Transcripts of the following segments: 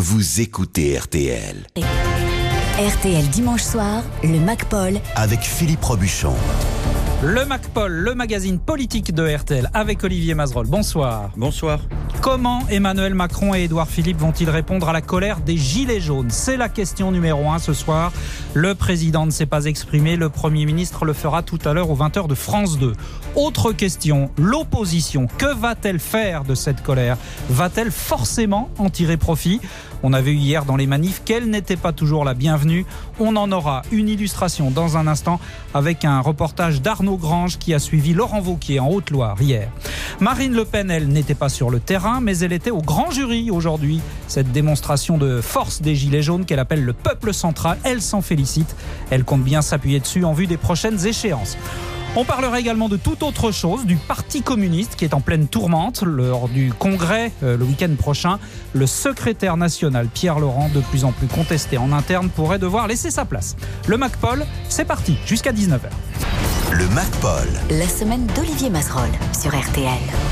vous écoutez RTL. RTL dimanche soir, le MacPaul Avec Philippe Robuchon. Le MacPaul, le magazine politique de RTL, avec Olivier Mazerolle. Bonsoir. Bonsoir. Comment Emmanuel Macron et Édouard Philippe vont-ils répondre à la colère des Gilets jaunes ? C'est la question numéro 1 ce soir. Le président ne s'est pas exprimé, le Premier ministre le fera tout à l'heure aux 20h de France 2. Autre question, l'opposition, que va-t-elle faire de cette colère ? Va-t-elle forcément en tirer profit ? On a vu hier dans les manifs qu'elle n'était pas toujours la bienvenue. On en aura une illustration dans un instant avec un reportage d'Arnaud Grange qui a suivi Laurent Wauquiez en Haute-Loire hier. Marine Le Pen, elle, n'était pas sur le terrain, mais elle était au grand jury aujourd'hui. Cette démonstration de force des Gilets jaunes qu'elle appelle le peuple central, elle s'en félicite. Elle compte bien s'appuyer dessus en vue des prochaines échéances. On parlera également de toute autre chose, du Parti communiste qui est en pleine tourmente. Lors du congrès le week-end prochain, le secrétaire national Pierre Laurent, de plus en plus contesté en interne, pourrait devoir laisser sa place. Le MacPaul, c'est parti, jusqu'à 19h. Le MacPaul. La semaine d'Olivier Mazerolle sur RTL.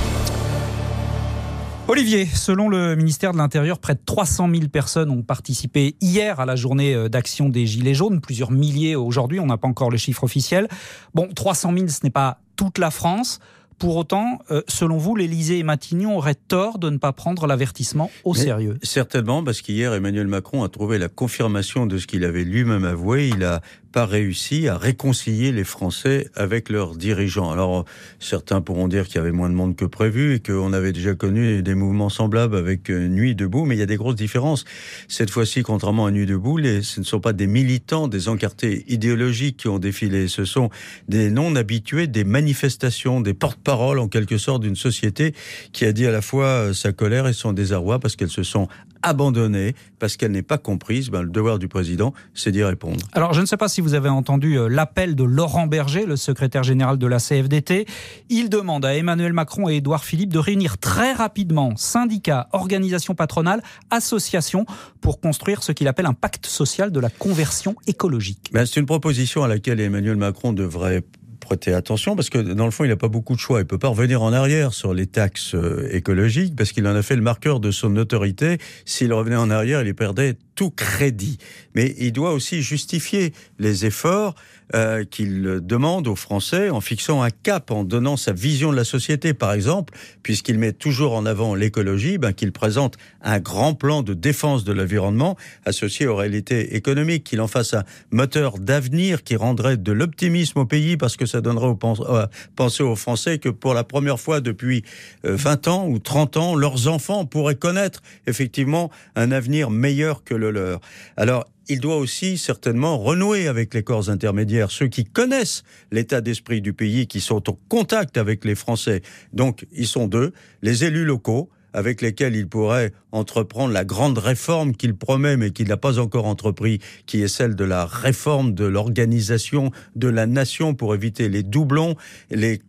Olivier, selon le ministère de l'Intérieur, près de 300 000 personnes ont participé hier à la journée d'action des Gilets jaunes. Plusieurs milliers aujourd'hui, on n'a pas encore le chiffre officiel. Bon, 300 000, ce n'est pas toute la France. Pour autant, selon vous, l'Élysée et Matignon auraient tort de ne pas prendre l'avertissement au sérieux. Certainement, parce qu'hier, Emmanuel Macron a trouvé la confirmation de ce qu'il avait lui-même avoué. Il n'a pas réussi à réconcilier les Français avec leurs dirigeants. Alors, certains pourront dire qu'il y avait moins de monde que prévu et qu'on avait déjà connu des mouvements semblables avec Nuit debout, mais il y a des grosses différences. Cette fois-ci, contrairement à Nuit debout, ce ne sont pas des militants, des encartés idéologiques qui ont défilé. Ce sont des non-habitués, des manifestations, des porte-parole en quelque sorte d'une société qui a dit à la fois sa colère et son désarroi parce qu'elles se sont abandonnées, parce qu'elle n'est pas comprise. Le devoir du président, c'est d'y répondre. Alors, je ne sais pas si vous avez entendu l'appel de Laurent Berger, le secrétaire général de la CFDT. Il demande à Emmanuel Macron et Édouard Philippe de réunir très rapidement syndicats, organisations patronales, associations pour construire ce qu'il appelle un pacte social de la conversion écologique. C'est une proposition à laquelle Emmanuel Macron devrait prêter attention, parce que dans le fond, il n'a pas beaucoup de choix. Il ne peut pas revenir en arrière sur les taxes écologiques, parce qu'il en a fait le marqueur de son autorité. S'il revenait en arrière, il perdait tout crédit. Mais il doit aussi justifier les efforts qu'il demande aux Français en fixant un cap, en donnant sa vision de la société. Par exemple, puisqu'il met toujours en avant l'écologie, qu'il présente un grand plan de défense de l'environnement associé aux réalités économiques, qu'il en fasse un moteur d'avenir qui rendrait de l'optimisme au pays, parce que ça donnerait penser aux Français que pour la première fois depuis 20 ans ou 30 ans, leurs enfants pourraient connaître effectivement un avenir meilleur que le leur. Alors, il doit aussi certainement renouer avec les corps intermédiaires, ceux qui connaissent l'état d'esprit du pays, qui sont en contact avec les Français. Donc, ils sont deux, les élus locaux, avec lesquels il pourrait entreprendre la grande réforme qu'il promet, mais qu'il n'a pas encore entrepris, qui est celle de la réforme de l'organisation de la nation pour éviter les doublons, les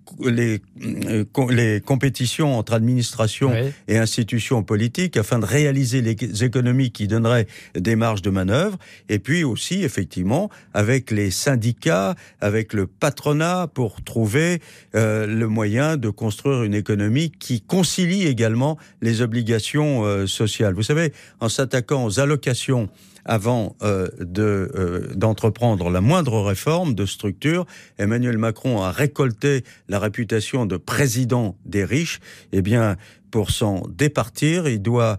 compétitions entre administration et institutions politiques, afin de réaliser les économies qui donneraient des marges de manœuvre. Et puis aussi, effectivement, avec les syndicats, avec le patronat, pour trouver le moyen de construire une économie qui concilie également les obligations sociales. Vous savez, en s'attaquant aux allocations avant d'entreprendre la moindre réforme de structure, Emmanuel Macron a récolté la réputation de président des riches. Pour s'en départir, il doit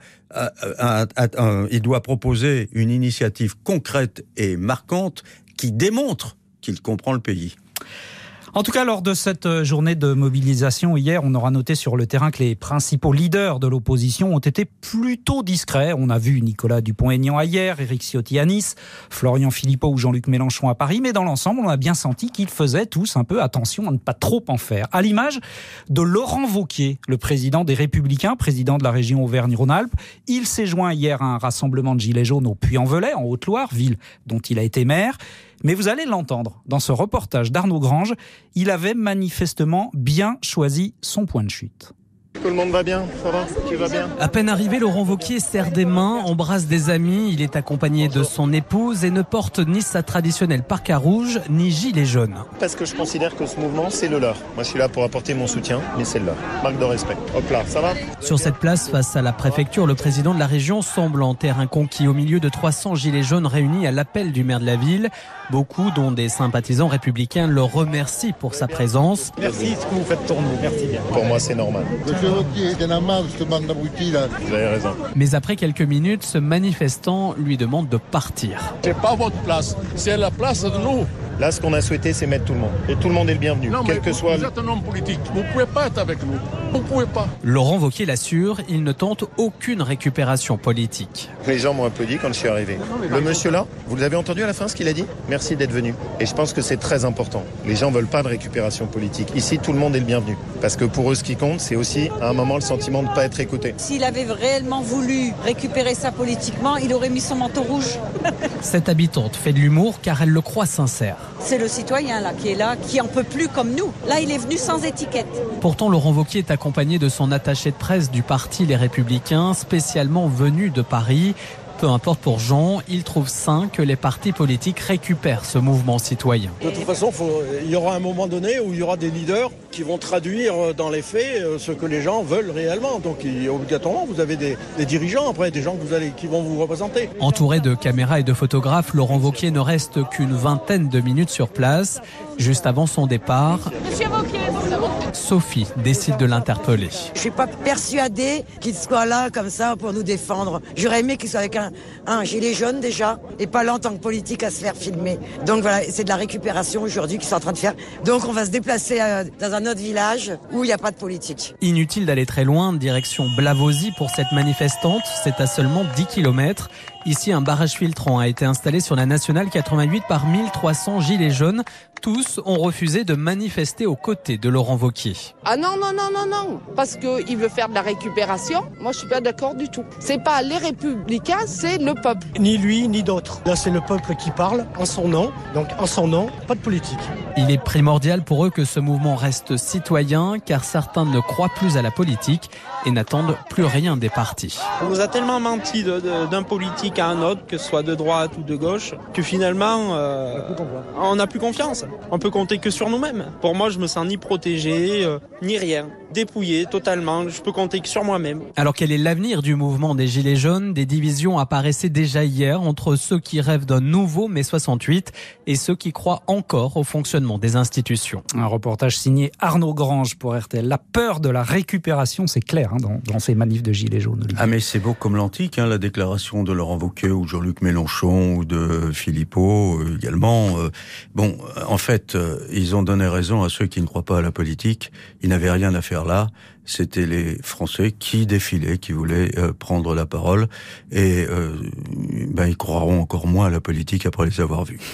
proposer une initiative concrète et marquante qui démontre qu'il comprend le pays. En tout cas, lors de cette journée de mobilisation hier, on aura noté sur le terrain que les principaux leaders de l'opposition ont été plutôt discrets. On a vu Nicolas Dupont-Aignan hier, Éric Ciotti à Nice, Florian Philippot ou Jean-Luc Mélenchon à Paris. Mais dans l'ensemble, on a bien senti qu'ils faisaient tous un peu attention à ne pas trop en faire. À l'image de Laurent Wauquiez, le président des Républicains, président de la région Auvergne-Rhône-Alpes. Il s'est joint hier à un rassemblement de Gilets jaunes au Puy-en-Velay, en Haute-Loire, ville dont il a été maire. Mais vous allez l'entendre, dans ce reportage d'Arnaud Grange, il avait manifestement bien choisi son point de chute. Tout le monde va bien, ça va? Tu vas bien? À peine arrivé, Laurent Wauquiez serre des mains, embrasse des amis. Il est accompagné de son épouse et ne porte ni sa traditionnelle parka rouge, ni gilet jaune. Parce que je considère que ce mouvement, c'est le leur. Moi, je suis là pour apporter mon soutien, mais c'est le leur. Marque de respect. Hop là, ça va? Sur cette place, face à la préfecture, le président de la région semble en terrain conquis au milieu de 300 gilets jaunes réunis à l'appel du maire de la ville. Beaucoup, dont des sympathisants républicains, le remercient pour sa présence. Merci ce que vous faites pour nous. Merci bien. Pour moi, c'est normal. Vous avez raison. Mais après quelques minutes, ce manifestant lui demande de partir. C'est pas votre place, c'est la place de nous. Là, ce qu'on a souhaité, c'est mettre tout le monde. Et tout le monde est le bienvenu, Non, quel mais que soit... Vous êtes un homme politique, vous ne pouvez pas être avec nous. Vous ne pouvez pas. Laurent Wauquiez l'assure, il ne tente aucune récupération politique. Les gens m'ont applaudi quand je suis arrivé. Le monsieur là, vous l'avez entendu à la fin ce qu'il a dit? Merci d'être venu. Et je pense que c'est très important. Les gens ne veulent pas de récupération politique. Ici, tout le monde est le bienvenu. Parce que pour eux, ce qui compte, c'est aussi, à un moment, le sentiment de ne pas être écouté. S'il avait réellement voulu récupérer ça politiquement, il aurait mis son manteau rouge. Cette habitante fait de l'humour car elle le croit sincère. C'est le citoyen là, qui en peut plus comme nous. Là, il est venu sans étiquette. Pourtant, Laurent Wauquiez est accompagné de son attaché de presse du parti Les Républicains, spécialement venu de Paris. Peu importe pour Jean, il trouve sain que les partis politiques récupèrent ce mouvement citoyen. De toute façon, il y aura un moment donné où il y aura des leaders qui vont traduire dans les faits ce que les gens veulent réellement. Donc obligatoirement, vous avez des dirigeants, après des gens qui vont vous représenter. Entouré de caméras et de photographes, Laurent Wauquiez ne reste qu'une vingtaine de minutes sur place. Juste avant son départ, Monsieur Wauquiez, Sophie décide de l'interpeller. Je suis pas persuadée qu'il soit là comme ça pour nous défendre. J'aurais aimé qu'il soit avec un gilet jaune déjà et pas là en tant que politique à se faire filmer. Donc voilà, c'est de la récupération aujourd'hui qu'ils sont en train de faire. Donc on va se déplacer dans un autre village où il n'y a pas de politique. Inutile d'aller très loin, direction Blavozy pour cette manifestante. C'est à seulement 10 km. Ici, un barrage filtrant a été installé sur la nationale 88 par 1300 gilets jaunes. Tous ont refusé de manifester aux côtés de Laurent Wauquiez. Ah non, parce qu'il veut faire de la récupération. Moi, je suis pas d'accord du tout. C'est pas les républicains, c'est le peuple. Ni lui, ni d'autres. Là, c'est le peuple qui parle en son nom. Donc, en son nom, pas de politique. Il est primordial pour eux que ce mouvement reste citoyen, car certains ne croient plus à la politique et n'attendent plus rien des partis. On nous a tellement menti d'un politique à un autre, que ce soit de droite ou de gauche, que finalement, on n'a plus confiance. On peut compter que sur nous-mêmes. Pour moi, je me sens ni protégé, ni rien. Dépouillé totalement, je peux compter que sur moi-même. Alors quel est l'avenir du mouvement des Gilets jaunes? Des divisions apparaissaient déjà hier entre ceux qui rêvent d'un nouveau mai 68 et ceux qui croient encore au fonctionnement des institutions. Un reportage signé Arnaud Grange pour RTL. La peur de la récupération, c'est clair dans ces manifs de Gilets jaunes. Ah mais c'est beau comme l'antique, la déclaration de Laurent Wauquiez ou Jean-Luc Mélenchon ou de Philippot également. En fait, ils ont donné raison à ceux qui ne croient pas à la politique. Ils n'avaient rien à faire là. C'était les Français qui défilaient, qui voulaient prendre la parole. Et ils croiront encore moins à la politique après les avoir vus.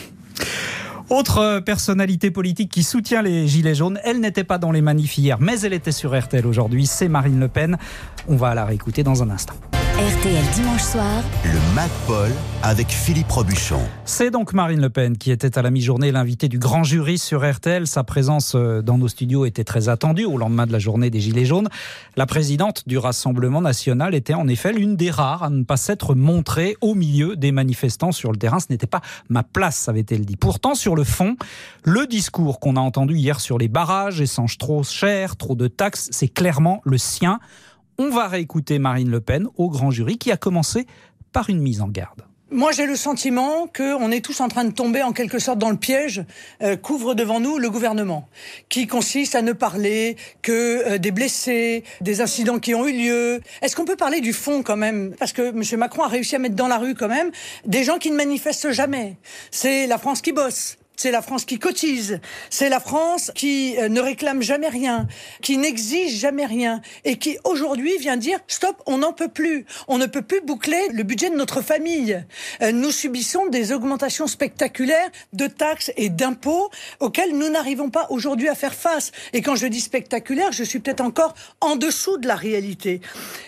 Autre personnalité politique qui soutient les Gilets jaunes, elle n'était pas dans les manifs hier, mais elle était sur RTL aujourd'hui, c'est Marine Le Pen. On va la réécouter dans un instant. RTL dimanche soir, le MacPol avec Philippe Robuchon. C'est donc Marine Le Pen qui était à la mi-journée l'invitée du grand jury sur RTL. Sa présence dans nos studios était très attendue au lendemain de la journée des Gilets jaunes. La présidente du Rassemblement national était en effet l'une des rares à ne pas s'être montrée au milieu des manifestants sur le terrain. Ce n'était pas ma place, avait-elle dit. Pourtant, sur le fond, le discours qu'on a entendu hier sur les barrages, essence trop cher, trop de taxes, c'est clairement le sien. On va réécouter Marine Le Pen au grand jury qui a commencé par une mise en garde. Moi, j'ai le sentiment qu'on est tous en train de tomber en quelque sorte dans le piège qu'ouvre devant nous le gouvernement, qui consiste à ne parler que des blessés, des incidents qui ont eu lieu. Est-ce qu'on peut parler du fond quand même? Parce que M. Macron a réussi à mettre dans la rue quand même des gens qui ne manifestent jamais. C'est la France qui bosse. C'est la France qui cotise, c'est la France qui ne réclame jamais rien, qui n'exige jamais rien et qui aujourd'hui vient dire stop, on n'en peut plus. On ne peut plus boucler le budget de notre famille. Nous subissons des augmentations spectaculaires de taxes et d'impôts auxquels nous n'arrivons pas aujourd'hui à faire face. Et quand je dis spectaculaire, je suis peut-être encore en dessous de la réalité. Et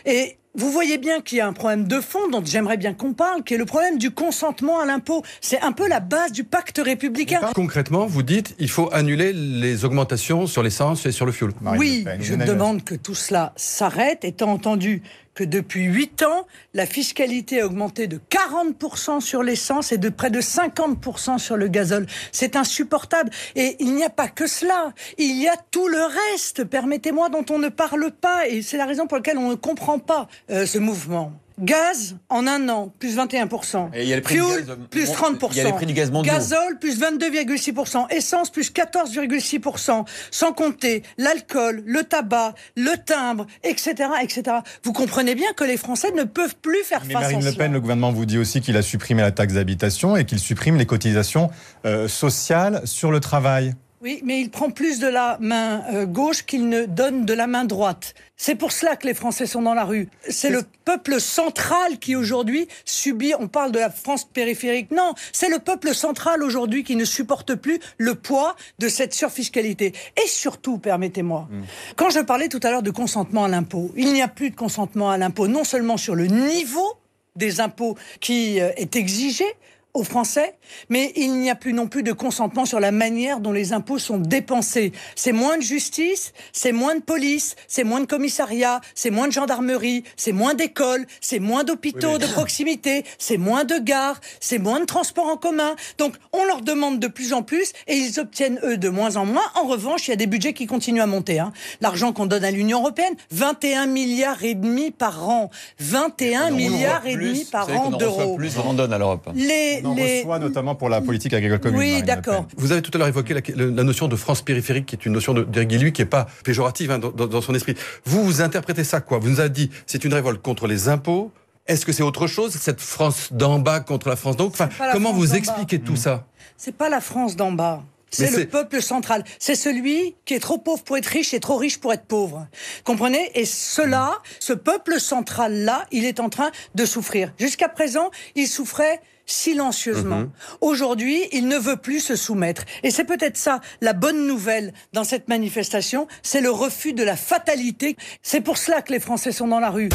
vous voyez bien qu'il y a un problème de fond dont j'aimerais bien qu'on parle, qui est le problème du consentement à l'impôt. C'est un peu la base du pacte républicain. Concrètement, vous dites il faut annuler les augmentations sur l'essence et sur le fioul. Oui, je demande que tout cela s'arrête, étant entendu que depuis 8 ans, la fiscalité a augmenté de 40% sur l'essence et de près de 50% sur le gazole. C'est insupportable. Et il n'y a pas que cela. Il y a tout le reste, permettez-moi, dont on ne parle pas. Et c'est la raison pour laquelle on ne comprend pas ce mouvement. Gaz, en un an, plus 21%. Et il y a le prix Fuel, du gaz, plus 30%. Il y a les prix du gaz mondiaux. Gazole, plus 22,6%. Essence, plus 14,6%. Sans compter l'alcool, le tabac, le timbre, etc., etc. Vous comprenez bien que les Français ne peuvent plus faire face à cela. Marine Le Pen, le gouvernement vous dit aussi qu'il a supprimé la taxe d'habitation et qu'il supprime les cotisations sociales sur le travail. Oui, mais il prend plus de la main gauche qu'il ne donne de la main droite. C'est pour cela que les Français sont dans la rue. C'est le peuple central qui aujourd'hui subit, on parle de la France périphérique, non, c'est le peuple central aujourd'hui qui ne supporte plus le poids de cette surfiscalité. Et surtout, permettez-moi, quand je parlais tout à l'heure de consentement à l'impôt, il n'y a plus de consentement à l'impôt, non seulement sur le niveau des impôts qui est exigé aux Français, mais il n'y a plus non plus de consentement sur la manière dont les impôts sont dépensés. C'est moins de justice, c'est moins de police, c'est moins de commissariat, c'est moins de gendarmerie, c'est moins d'écoles, c'est moins d'hôpitaux de proximité, c'est moins de gares, c'est moins de transports en commun. Donc on leur demande de plus en plus et ils obtiennent eux de moins en moins. En revanche, il y a des budgets qui continuent à monter. L'argent qu'on donne à l'Union européenne, 21 milliards et demi par an. 21 milliards et demi par an d'euros. Plus on en donne à l'Europe. On reçoit notamment pour la politique agricole commune. Oui, d'accord. Vous avez tout à l'heure évoqué la notion de France périphérique, qui est une notion d'Éric Guilluy, qui n'est pas péjorative dans son esprit. Vous interprétez ça quoi ? Vous nous avez dit c'est une révolte contre les impôts. Est-ce que c'est autre chose, cette France d'en bas contre la France d'en haut ? Enfin, comment vous expliquez tout ça ? C'est pas la France d'en bas. C'est le peuple central. C'est celui qui est trop pauvre pour être riche et trop riche pour être pauvre. Comprenez ? Et ce peuple central-là, il est en train de souffrir. Jusqu'à présent, il souffrait silencieusement. Aujourd'hui, il ne veut plus se soumettre. Et c'est peut-être ça, la bonne nouvelle dans cette manifestation, c'est le refus de la fatalité. C'est pour cela que les Français sont dans la rue.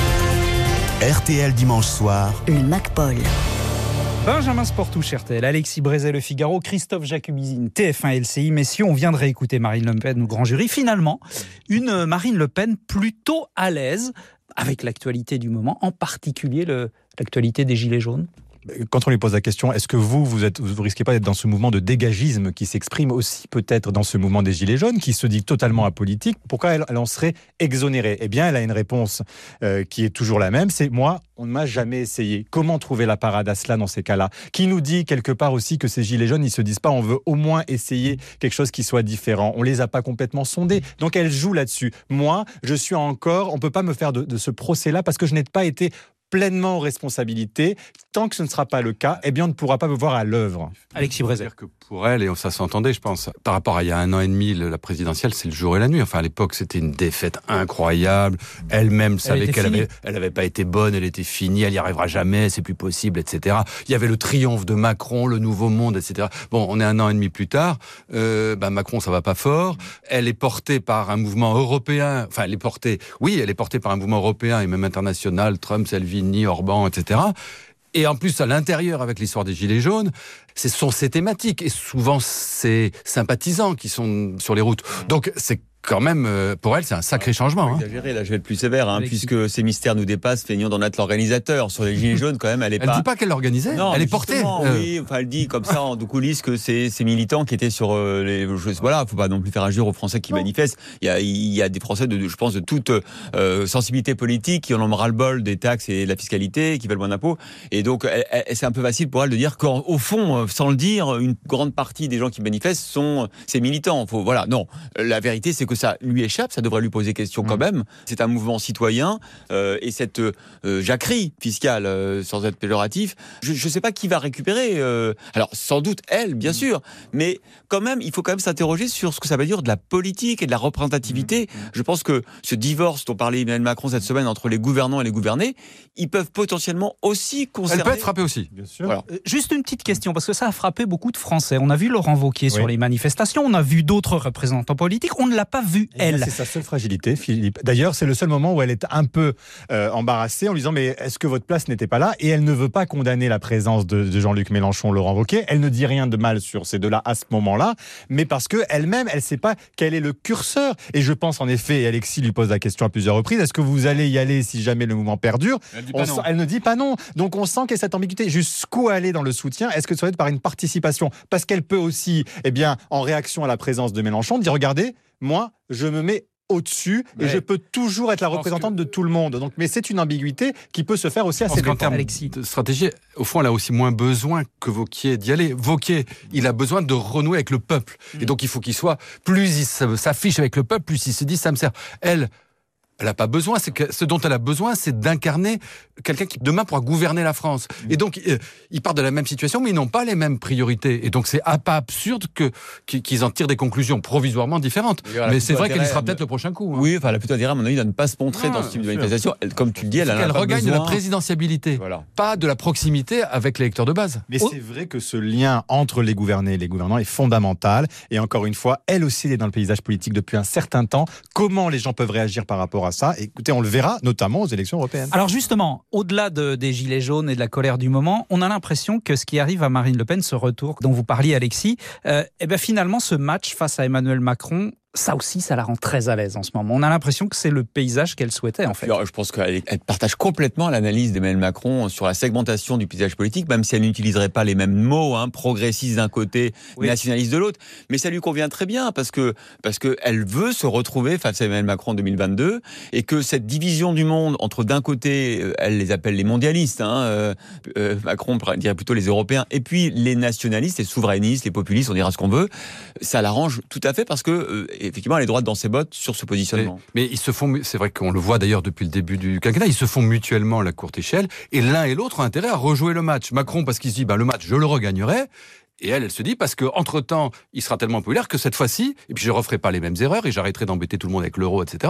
RTL dimanche soir. Le MacPaul. Benjamin Sportouche, RTL, Alexis Brézet, Le Figaro, Christophe Jacubizine, TF1 LCI. Mais si on vient de réécouter Marine Le Pen au grand jury, finalement, une Marine Le Pen plutôt à l'aise avec l'actualité du moment, en particulier l'actualité des Gilets jaunes. Quand on lui pose la question, est-ce que vous risquez pas d'être dans ce mouvement de dégagisme qui s'exprime aussi peut-être dans ce mouvement des Gilets jaunes, qui se dit totalement apolitique, pourquoi elle en serait exonérée ? Eh bien, elle a une réponse qui est toujours la même, c'est « moi, on ne m'a jamais essayé ». Comment trouver la parade à cela dans ces cas-là ? Qui nous dit quelque part aussi que ces Gilets jaunes, ils se disent pas « on veut au moins essayer quelque chose qui soit différent ». On les a pas complètement sondés, donc elle joue là-dessus. Moi, je suis encore, on peut pas me faire de ce procès-là parce que je n'ai pas été pleinement aux responsabilités. Tant que ce ne sera pas le cas, eh bien, on ne pourra pas me voir à l'œuvre. Alexis Brézet. C'est-à-dire que pour elle, et ça s'entendait, je pense, par rapport à il y a 1 an et demi, la présidentielle, c'est le jour et la nuit. Enfin, à l'époque, c'était une défaite incroyable. Elle-même savait qu'elle avait pas été bonne, elle était finie, elle n'y arrivera jamais, c'est plus possible, etc. Il y avait le triomphe de Macron, le nouveau monde, etc. Bon, on est 1 an et demi plus tard. Macron, ça va pas fort. Elle est portée par un mouvement européen. Enfin, elle est portée par un mouvement européen et même international. Trump, Salvini, Orban, etc. Et en plus, à l'intérieur, avec l'histoire des Gilets jaunes, ce sont ces thématiques et souvent ces sympathisants qui sont sur les routes. Donc, c'est quand même, pour elle, c'est un sacré changement. Exagéré, là, je vais être plus sévère, puisque ces mystères nous dépassent, feignons d'en être l'organisateur. Sur les Gilets jaunes, quand même, elle dit pas qu'elle l'organisait, elle est portée. Oui, enfin, elle dit comme ça, en coulisses, que c'est ces militants qui étaient sur voilà, faut pas non plus faire injure aux Français qui manifestent. Il y a des Français, je pense, de toute sensibilité politique, qui en ont ras-le-bol des taxes et de la fiscalité, qui veulent moins d'impôts. Et donc, c'est un peu facile pour elle de dire qu'au fond, sans le dire, une grande partie des gens qui manifestent sont ces militants. Non, la vérité, c'est que ça lui échappe, ça devrait lui poser question quand même. C'est un mouvement citoyen et cette jacquerie fiscale, sans être péjoratif, je ne sais pas qui va récupérer. Alors, sans doute elle, bien sûr, mais quand même, il faut quand même s'interroger sur ce que ça veut dire de la politique et de la représentativité. Je pense que ce divorce dont parlait Emmanuel Macron cette semaine entre les gouvernants et les gouvernés, ils peuvent potentiellement aussi concerner... Elle peut être frappée aussi. Bien sûr. Voilà. Juste une petite question, parce que ça a frappé beaucoup de Français. On a vu Laurent Wauquiez sur les manifestations, on a vu d'autres représentants politiques, on ne l'a pas vu, elle. C'est sa seule fragilité, Philippe. D'ailleurs, c'est le seul moment où elle est un peu embarrassée en lui disant mais est-ce que votre place n'était pas là ? Et elle ne veut pas condamner la présence de Jean-Luc Mélenchon, Laurent Wauquiez. Elle ne dit rien de mal sur ces deux-là à ce moment-là, mais parce qu'elle-même, elle ne sait pas quel est le curseur. Et je pense en effet, et Alexis lui pose la question à plusieurs reprises, est-ce que vous allez y aller si jamais le mouvement perdure ? Elle ne dit pas non. Donc on sent qu'il y a cette ambiguïté. Jusqu'où aller dans le soutien ? Est-ce que ça va être par une participation ? Parce qu'elle peut aussi, en réaction à la présence de Mélenchon, dire regardez, moi, je me mets au-dessus et je peux toujours être la représentante de tout le monde. Donc, mais c'est une ambiguïté qui peut se faire aussi assez en termes de stratégie, au fond, elle a aussi moins besoin que Wauquiez d'y aller. Wauquiez, il a besoin de renouer avec le peuple. Et donc, il faut qu'il soit, plus il s'affiche avec le peuple, plus il se dit ça me sert. Elle n'a pas besoin. Ce dont elle a besoin, c'est d'incarner quelqu'un qui demain pourra gouverner la France. Et donc, ils partent de la même situation, mais ils n'ont pas les mêmes priorités. Et donc, c'est pas absurde qu'ils en tirent des conclusions provisoirement différentes. Mais c'est vrai qu'elle y sera peut-être le prochain coup. Oui, elle a plutôt intérêt, à mon avis, de ne pas se montrer dans ce type de manifestation. Comme tu le dis, elle regagne de la présidentiabilité, pas de la proximité avec l'électeur de base. Mais c'est vrai que ce lien entre les gouvernés et les gouvernants est fondamental. Et encore une fois, elle aussi, elle est dans le paysage politique depuis un certain temps. Comment les gens peuvent réagir par rapport à ça ? Écoutez, on le verra, notamment aux élections européennes. Alors justement, au-delà des gilets jaunes et de la colère du moment, on a l'impression que ce qui arrive à Marine Le Pen, ce retour dont vous parliez, Alexis, finalement, ce match face à Emmanuel Macron, ça aussi, ça la rend très à l'aise en ce moment. On a l'impression que c'est le paysage qu'elle souhaitait, en fait. Alors, je pense qu'elle partage complètement l'analyse d'Emmanuel Macron sur la segmentation du paysage politique, même si elle n'utiliserait pas les mêmes mots, progressiste d'un côté, nationaliste de l'autre. Mais ça lui convient très bien, parce que elle veut se retrouver face à Emmanuel Macron en 2022, et que cette division du monde entre, d'un côté, elle les appelle les mondialistes, Macron dirait plutôt les Européens, et puis les nationalistes, les souverainistes, les populistes, on dira ce qu'on veut, ça l'arrange tout à fait, parce que effectivement, elle est droite dans ses bottes sur ce positionnement. Mais ils se font, c'est vrai qu'on le voit d'ailleurs depuis le début du quinquennat, ils se font mutuellement à la courte échelle, et l'un et l'autre ont intérêt à rejouer le match. Macron, parce qu'il se dit, le match, je le regagnerai. Et elle se dit, parce qu'entre-temps, il sera tellement populaire que cette fois-ci, et puis je ne referai pas les mêmes erreurs, et j'arrêterai d'embêter tout le monde avec l'euro, etc.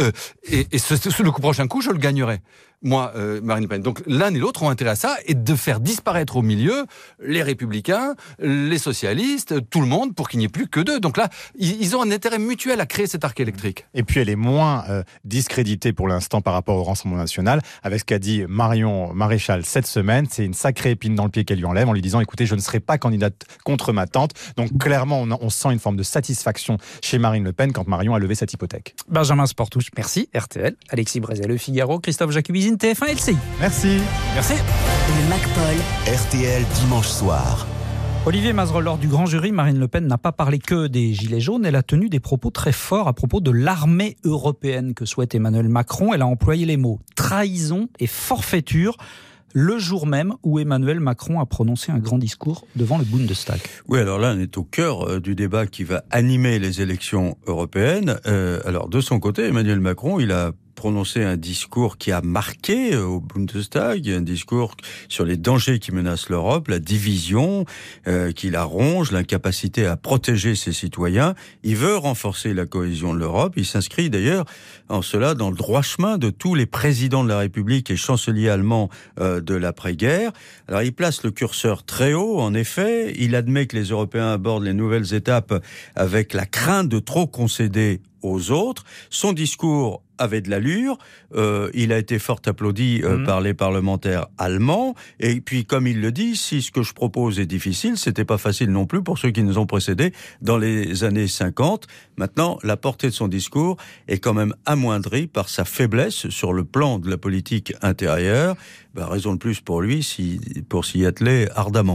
Le prochain coup, je le gagnerai. Moi, Marine Le Pen. Donc l'un et l'autre ont intérêt à ça, et de faire disparaître au milieu les républicains, les socialistes, tout le monde, pour qu'il n'y ait plus que deux. Donc là, ils ont un intérêt mutuel à créer cet arc électrique. Et puis elle est moins discréditée pour l'instant par rapport au Rassemblement national, avec ce qu'a dit Marion Maréchal cette semaine. C'est une sacrée épine dans le pied qu'elle lui enlève, en lui disant, écoutez, je ne serai pas candidate contre ma tante. Donc clairement, on sent une forme de satisfaction chez Marine Le Pen quand Marion a levé cette hypothèque. Benjamin Sportouche, merci. RTL, Alexis Brézet, Le Figaro, Christophe Jacubizine, TF1 LCI. Merci. Merci. Le MacPol. RTL dimanche soir. Olivier Mazerolle, lors du grand jury, Marine Le Pen n'a pas parlé que des gilets jaunes, elle a tenu des propos très forts à propos de l'armée européenne que souhaite Emmanuel Macron. Elle a employé les mots trahison et forfaiture, le jour même où Emmanuel Macron a prononcé un grand discours devant le Bundestag. Oui, alors là, on est au cœur du débat qui va animer les élections européennes. Alors, de son côté, Emmanuel Macron, il a prononcé un discours qui a marqué au Bundestag, un discours sur les dangers qui menacent l'Europe, la division qui la ronge, l'incapacité à protéger ses citoyens. Il veut renforcer la cohésion de l'Europe. Il s'inscrit d'ailleurs en cela dans le droit chemin de tous les présidents de la République et chanceliers allemands de l'après-guerre. Alors il place le curseur très haut, en effet. Il admet que les Européens abordent les nouvelles étapes avec la crainte de trop concéder aux autres. Son discours avait de l'allure, il a été fort applaudi par les parlementaires allemands, et puis comme il le dit, si ce que je propose est difficile, c'était pas facile non plus pour ceux qui nous ont précédés dans les années 50. Maintenant, la portée de son discours est quand même amoindrie par sa faiblesse sur le plan de la politique intérieure. Raison de plus pour lui pour s'y atteler ardemment.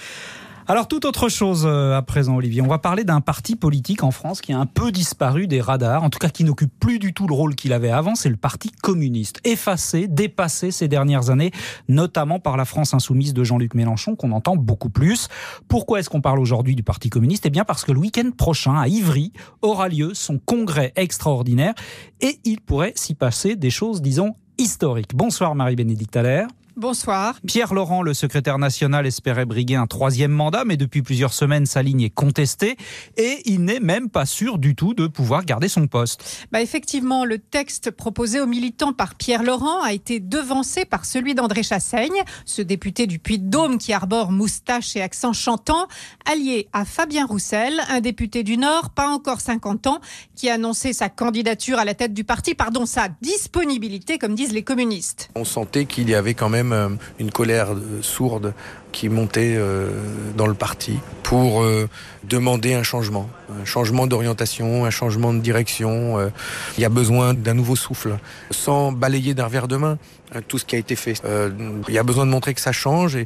Alors, toute autre chose à présent, Olivier. On va parler d'un parti politique en France qui a un peu disparu des radars, en tout cas qui n'occupe plus du tout le rôle qu'il avait avant, c'est le Parti communiste. Effacé, dépassé ces dernières années, notamment par la France insoumise de Jean-Luc Mélenchon, qu'on entend beaucoup plus. Pourquoi est-ce qu'on parle aujourd'hui du Parti communiste ? Eh bien parce que le week-end prochain, à Ivry, aura lieu son congrès extraordinaire et il pourrait s'y passer des choses, disons, historiques. Bonsoir Marie-Bénédicte Allaire. Bonsoir. Pierre Laurent, le secrétaire national, espérait briguer un 3e mandat, mais depuis plusieurs semaines, sa ligne est contestée et il n'est même pas sûr du tout de pouvoir garder son poste. Effectivement, le texte proposé aux militants par Pierre Laurent a été devancé par celui d'André Chassaigne, ce député du Puy-de-Dôme qui arbore moustache et accent chantant, allié à Fabien Roussel, un député du Nord, pas encore 50 ans, qui a annoncé sa candidature à la tête du parti, sa disponibilité, comme disent les communistes. On sentait qu'il y avait quand même une colère sourde qui montait dans le parti pour demander un changement d'orientation, un changement de direction. Il y a besoin d'un nouveau souffle, sans balayer d'un revers de main tout ce qui a été fait. Il y a besoin de montrer que ça change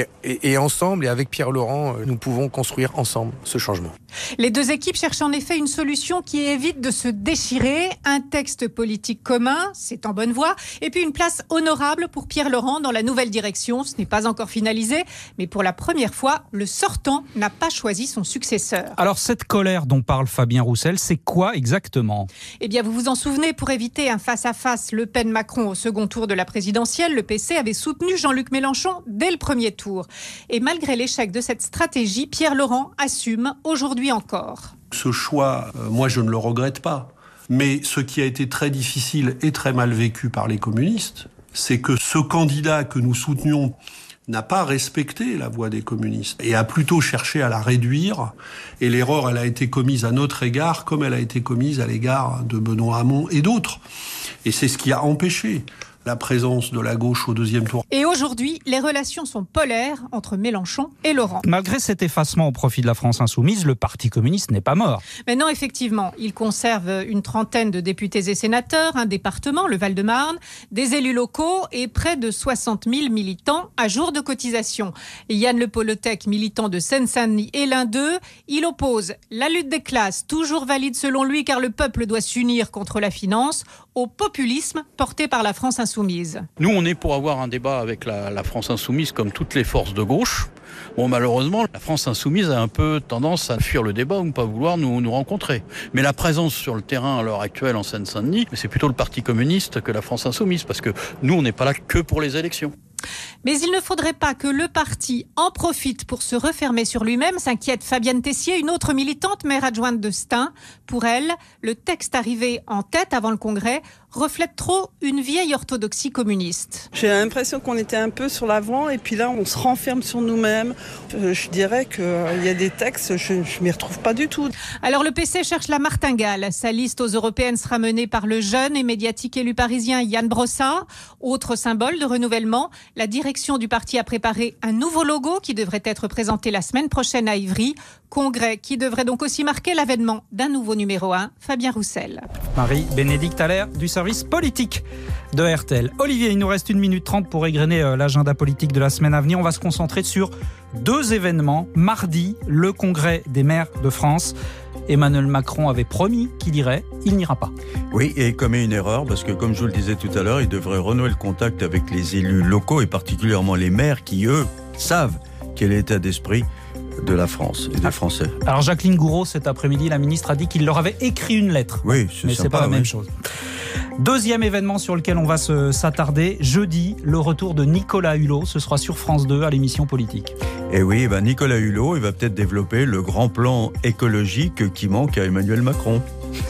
et ensemble, et avec Pierre Laurent, nous pouvons construire ensemble ce changement. Les deux équipes cherchent en effet une solution qui évite de se déchirer, un texte politique commun, c'est en bonne voie, et puis une place honorable pour Pierre Laurent dans la nouvelle direction. Ce n'est pas encore finalisé, mais pour la première fois, le sortant n'a pas choisi son successeur. Alors cette colère dont parle Fabien Roussel, c'est quoi exactement ? Vous vous en souvenez, pour éviter un face-à-face Le Pen-Macron au second tour de la présidentielle, le PC avait soutenu Jean-Luc Mélenchon dès le premier tour. Et malgré l'échec de cette stratégie, Pierre Laurent assume aujourd'hui encore. Ce choix, moi je ne le regrette pas. Mais ce qui a été très difficile et très mal vécu par les communistes, c'est que ce candidat que nous soutenions n'a pas respecté la voix des communistes et a plutôt cherché à la réduire. Et l'erreur, elle a été commise à notre égard comme elle a été commise à l'égard de Benoît Hamon et d'autres. Et c'est ce qui a empêché la présence de la gauche au deuxième tour. Et aujourd'hui, les relations sont polaires entre Mélenchon et Laurent. Malgré cet effacement au profit de la France insoumise, le Parti communiste n'est pas mort. Mais non, effectivement, il conserve une trentaine de députés et sénateurs, un département, le Val-de-Marne, des élus locaux et près de 60 000 militants à jour de cotisation. Et Yann Le Polotec, militant de Seine-Saint-Denis, est l'un d'eux. Il oppose la lutte des classes, toujours valide selon lui car le peuple doit s'unir contre la finance, au populisme porté par la France insoumise. Nous, on est pour avoir un débat avec la France insoumise comme toutes les forces de gauche. Malheureusement, la France insoumise a un peu tendance à fuir le débat ou ne pas vouloir nous rencontrer. Mais la présence sur le terrain à l'heure actuelle en Seine-Saint-Denis, c'est plutôt le Parti communiste que la France insoumise, parce que nous, on n'est pas là que pour les élections. Mais il ne faudrait pas que le parti en profite pour se refermer sur lui-même, s'inquiète Fabienne Tessier, une autre militante, maire adjointe de Stein. Pour elle, le texte arrivé en tête avant le Congrès reflète trop une vieille orthodoxie communiste. J'ai l'impression qu'on était un peu sur l'avant et puis là on se renferme sur nous-mêmes. Je dirais qu'il y a des textes, je ne m'y retrouve pas du tout. Alors le PC cherche la martingale. Sa liste aux européennes sera menée par le jeune et médiatique élu parisien Yann Brossard. Autre symbole de renouvellement, la direction du parti a préparé un nouveau logo qui devrait être présenté la semaine prochaine à Ivry. Congrès qui devrait donc aussi marquer l'avènement d'un nouveau numéro 1, Fabien Roussel. Marie-Bénédicte Allaire du service politique de RTL. Olivier, il nous reste 1 minute 30 pour égrener l'agenda politique de la semaine à venir. On va se concentrer sur 2 événements. Mardi, le congrès des maires de France. Emmanuel Macron avait promis qu'il irait, il n'ira pas. Oui, et il commet une erreur, parce que comme je vous le disais tout à l'heure, il devrait renouer le contact avec les élus locaux, et particulièrement les maires qui, eux, savent quel est l'état d'esprit de la France et des Français. Alors Jacqueline Gouraud, cet après-midi, la ministre a dit qu'il leur avait écrit une lettre. Oui, mais c'est pas la même chose. 2e événement sur lequel on va s'attarder, jeudi, le retour de Nicolas Hulot. Ce sera sur France 2 à l'émission Politique. Et oui, Nicolas Hulot, il va peut-être développer le grand plan écologique qui manque à Emmanuel Macron.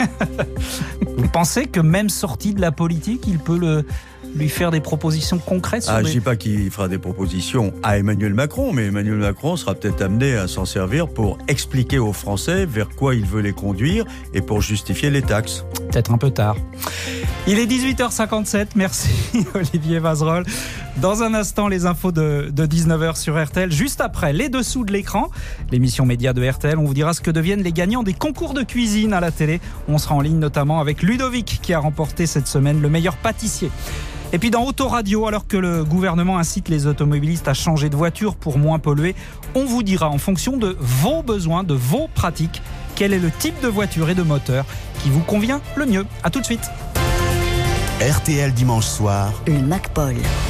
Vous pensez que même sorti de la politique, il peut lui faire des propositions concrètes sur Je ne dis pas qu'il fera des propositions à Emmanuel Macron, mais Emmanuel Macron sera peut-être amené à s'en servir pour expliquer aux Français vers quoi il veut les conduire et pour justifier les taxes. Peut-être un peu tard. Il est 18h57, merci Olivier Vazerolle. Dans un instant, les infos de 19h sur RTL. Juste après, les dessous de l'écran, l'émission média de RTL. On vous dira ce que deviennent les gagnants des concours de cuisine à la télé. On sera en ligne notamment avec Ludovic qui a remporté cette semaine le meilleur pâtissier. Et puis dans Autoradio, alors que le gouvernement incite les automobilistes à changer de voiture pour moins polluer, on vous dira en fonction de vos besoins, de vos pratiques, quel est le type de voiture et de moteur qui vous convient le mieux. À tout de suite. RTL dimanche soir. Le MacPol.